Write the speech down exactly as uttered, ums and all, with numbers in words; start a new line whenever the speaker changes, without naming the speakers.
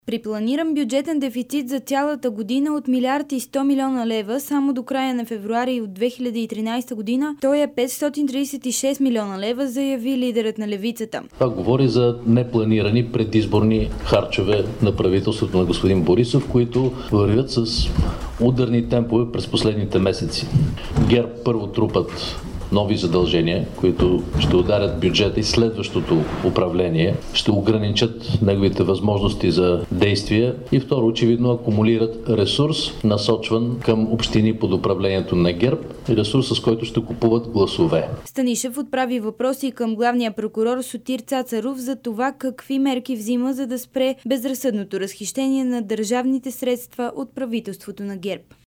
При планиран бюджетен дефицит за цялата година от милиард и сто милиона лева, само до края на февруари от две хиляди и тринадесета година, той е петстотин тридесет и шест милиона лева, заяви лидерът на левицата.
Това говори за непланирани предизборни харчове на правителството на господин Борисов, които вървят с ударни темпове през последните месеци. ГЕРБ първо трупат нови задължения, които ще ударят бюджета и следващото управление, ще ограничат неговите възможности за действия и второ, очевидно акумулират ресурс, насочван към общини под управлението на ГЕРБ и ресурс, с който ще купуват гласове.
Станишев отправи въпроси към главния прокурор Сотир Цацаров за това какви мерки взима, за да спре безразсъдното разхищение на държавните средства от правителството на ГЕРБ.